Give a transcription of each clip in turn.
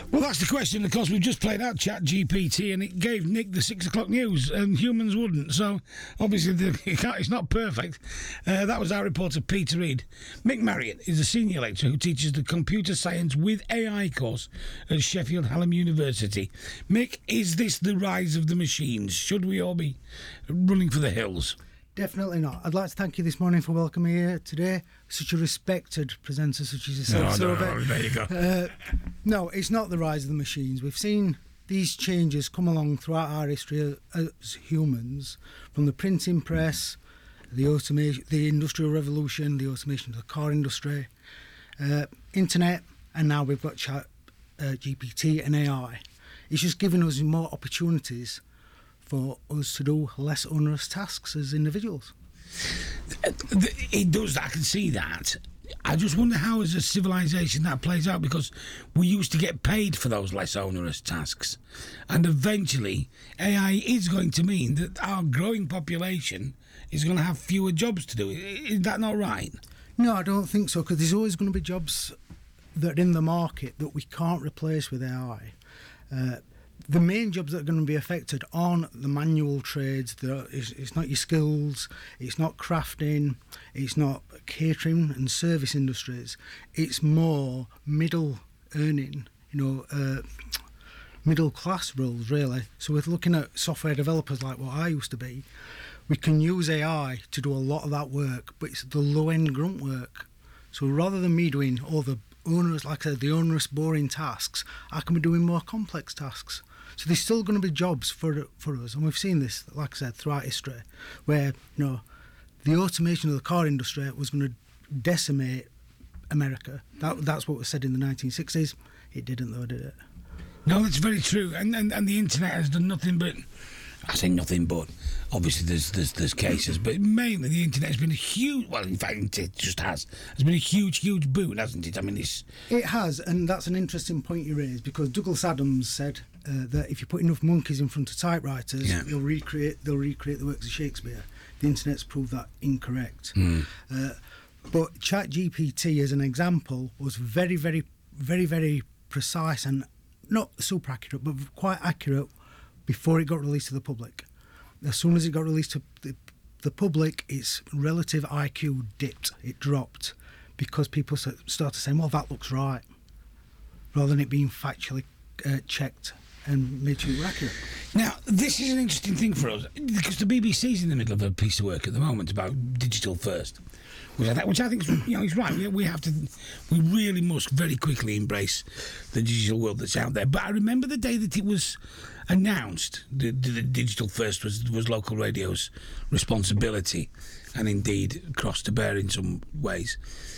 Well, that's the question. Of course, we've just played out ChatGPT, and it gave Nick the 6 o'clock news, and humans wouldn't. So, obviously, it's not perfect. That was our reporter, Peter Reid. Mick Marriott is a senior lecturer who teaches the Computer Science with AI course at Sheffield Hallam University. Mick, is this the rise of the machines? Should we all be running for the hills? Definitely not. I'd like to thank you this morning for welcoming me here today. Such a respected presenter such as yourself. There you go. No, it's not the rise of the machines. We've seen these changes come along throughout our history as humans, from the printing press, the automation, the Industrial Revolution, the automation of the car industry, internet, and now we've got GPT and AI. It's just giving us more opportunities for us to do less onerous tasks as individuals. It does. I can see that. I just wonder how, as a civilization, that plays out, because we used to get paid for those less onerous tasks, and eventually AI is going to mean that our growing population is going to have fewer jobs to do. Is that not right? No, I don't think so, because there's always going to be jobs that are in the market that we can't replace with AI. The main jobs that are going to be affected aren't the manual trades. It's not your skills, it's not crafting, it's not catering and service industries. It's more middle earning, middle class roles, really. So we're looking at software developers like what I used to be. We can use AI to do a lot of that work, but it's the low end grunt work. So rather than me doing all the onerous, like I said, the onerous, boring tasks, I can be doing more complex tasks. So there's still going to be jobs for us, and we've seen this, like I said, throughout history, where the automation of the car industry was going to decimate America. That's what was said in the 1960s. It didn't, though, did it? No, that's very true. And the internet has done nothing but. I say nothing but, obviously there's cases, but mainly the internet has been a huge, well, in fact it just has been a huge boon, hasn't it? I mean, it has, and that's an interesting point you raised, because Douglas Adams said that if you put enough monkeys in front of typewriters, they'll recreate the works of Shakespeare. The internet's proved that incorrect. But ChatGPT, as an example, was very, very, very, very precise, and not super accurate, but quite accurate before it got released to the public. As soon as it got released to the public, its relative IQ dipped, it dropped, because people started saying, well, that looks right, rather than it being factually checked and made sure it was accurate. Now, this is an interesting thing for us, because the BBC's in the middle of a piece of work at the moment about digital first, which I think is right. We really must very quickly embrace the digital world that's out there. But I remember the day that it was announced the digital first was local radio's responsibility, and indeed crossed to bear in some ways.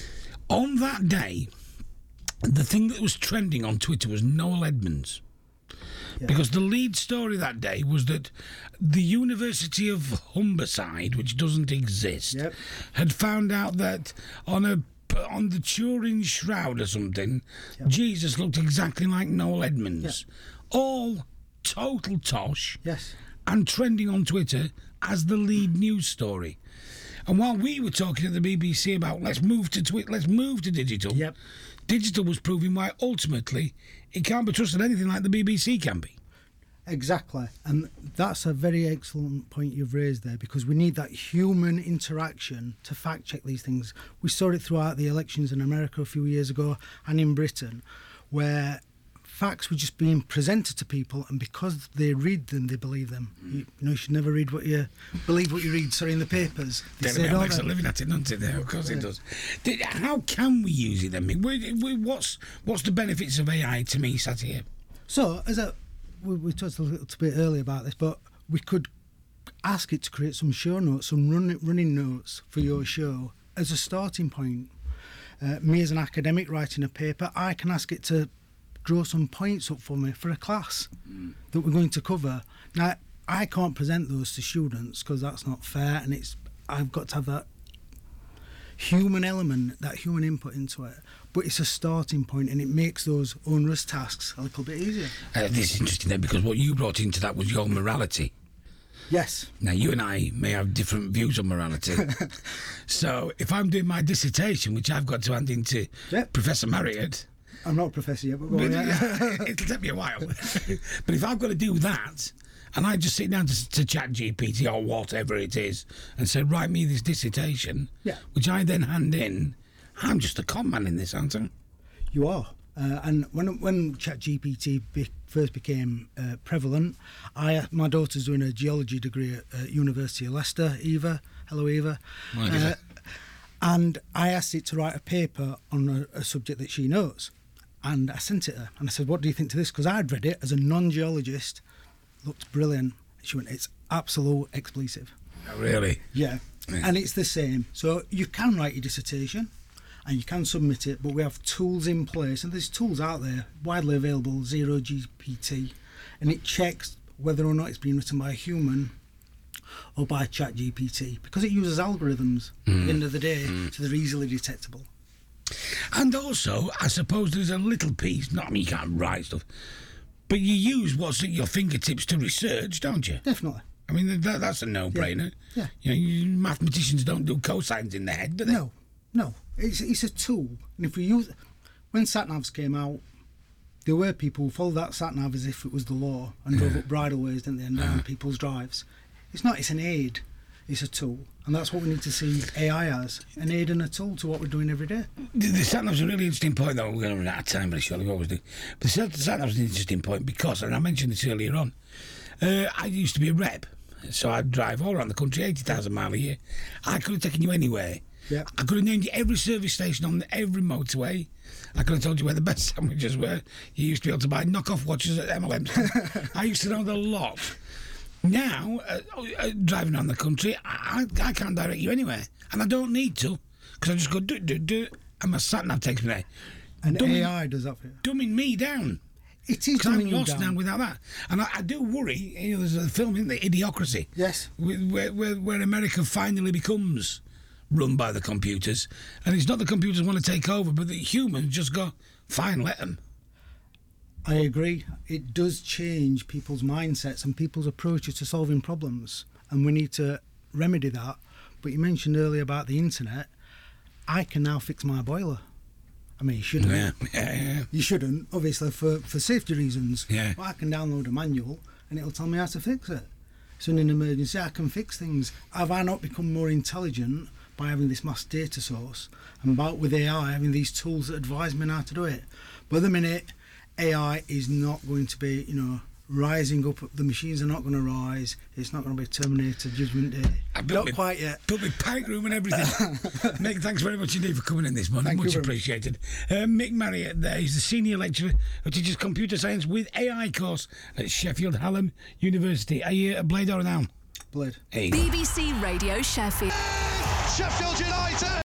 On that day, the thing that was trending on Twitter was Noel Edmonds. Yeah. Because the lead story that day was that the University of Humberside, which doesn't exist, had found out that on the Turin shroud or something, Jesus looked exactly like Noel Edmonds. All total tosh, and trending on Twitter as the lead news story. And while we were talking at the BBC about let's move to digital, digital was proving why ultimately it can't be trusted anything like the BBC can be. Exactly, and that's a very excellent point you've raised there, because we need that human interaction to fact check these things. We saw it throughout the elections in America a few years ago, and in Britain, where facts were just being presented to people, and because they read them, they believe them. You should never believe what you read. In the papers. Daily Mail makes a living at it, doesn't it? Of course it does. How can we use it then? What's the benefits of AI to me, sat here? So, we talked a little bit earlier about this, but we could ask it to create some show notes, some running notes for your show as a starting point. Me as an academic writing a paper, I can ask it to draw some points up for me for a class that we're going to cover. Now, I can't present those to students because that's not fair, and I've got to have that human element, that human input into it. But it's a starting point, and it makes those onerous tasks a little bit easier. This is interesting then, because what you brought into that was your morality. Yes. Now, you and I may have different views on morality. So if I'm doing my dissertation, which I've got to hand in to Professor Marriott, I'm not a professor yet, but go on, it'll take me a while. But if I've got to do that, and I just sit down to chat GPT or whatever it is and say, write me this dissertation, which I then hand in, I'm just a con man in this, aren't I? You are. And when ChatGPT first became prevalent, my daughter's doing a geology degree at University of Leicester. Eva, hello Eva. And I asked it to write a paper on a subject that she knows, and I sent it her. And I said, "What do you think to this?" Because I'd read it as a non-geologist. Looked brilliant. She went, "It's absolute expletive." Oh, really? Yeah. And it's the same. So you can write your dissertation and you can submit it, but we have tools in place, and there's tools out there widely available, Zero GPT, and it checks whether or not it's been written by a human or by ChatGPT, because it uses algorithms at the end of the day, so they're easily detectable. And also, I suppose there's a little piece, not I mean you can't write stuff, but you use what's at your fingertips to research, don't you? Definitely. I mean, that's a no-brainer. Yeah. You know, mathematicians don't do cosines in their head, do they? No. It's a tool. And if we use... When sat-navs came out, there were people who followed that sat-nav as if it was the law and drove up bridleways, didn't they, and down people's drives. It's not, it's an aid. It's a tool. And that's what we need to see AI as, an aid and a tool to what we're doing every day. The sat-nav's a really interesting point, though. We're going to run out of time, but surely we always do. But the sat-nav's an interesting point because, and I mentioned this earlier on, I used to be a rep, so I'd drive all around the country, 80,000 miles a year. I could have taken you anywhere. Yeah. I could have named you every service station on every motorway. I could have told you where the best sandwiches were. You used to be able to buy knockoff watches at MLM's. I used to know the lot. Now, driving around the country, I can't direct you anywhere. And I don't need to, because I just go do, and my sat-nav takes me there. And AI does that for you. Dumbing me down. It is Because I'm dumbing you lost down. now without that. And I do worry, you know, there's a film, isn't there, Idiocracy? Yes. Where America finally becomes run by the computers. And it's not the computers want to take over, but the humans just go, fine, let them. I agree. It does change people's mindsets and people's approaches to solving problems, and we need to remedy that. But you mentioned earlier about the internet. I can now fix my boiler. I mean, you shouldn't. Yeah. You shouldn't, obviously, for safety reasons. Yeah. But I can download a manual and it'll tell me how to fix it. So in an emergency, I can fix things. Have I not become more intelligent by having this mass data source? And with AI, having these tools that advise me on how to do it. But at the minute, AI is not going to be, rising up. The machines are not going to rise. It's not going to be Terminator Judgment Day. Not quite yet. Built me panic room and everything. Mick, thanks very much indeed for coming in this morning. Much appreciated. Mick Marriott there. He's the senior lecturer who teaches computer science with AI course at Sheffield Hallam University. Are you a Blade or an Elm? Blade. Hey. BBC Radio Sheffield. Sheffield United!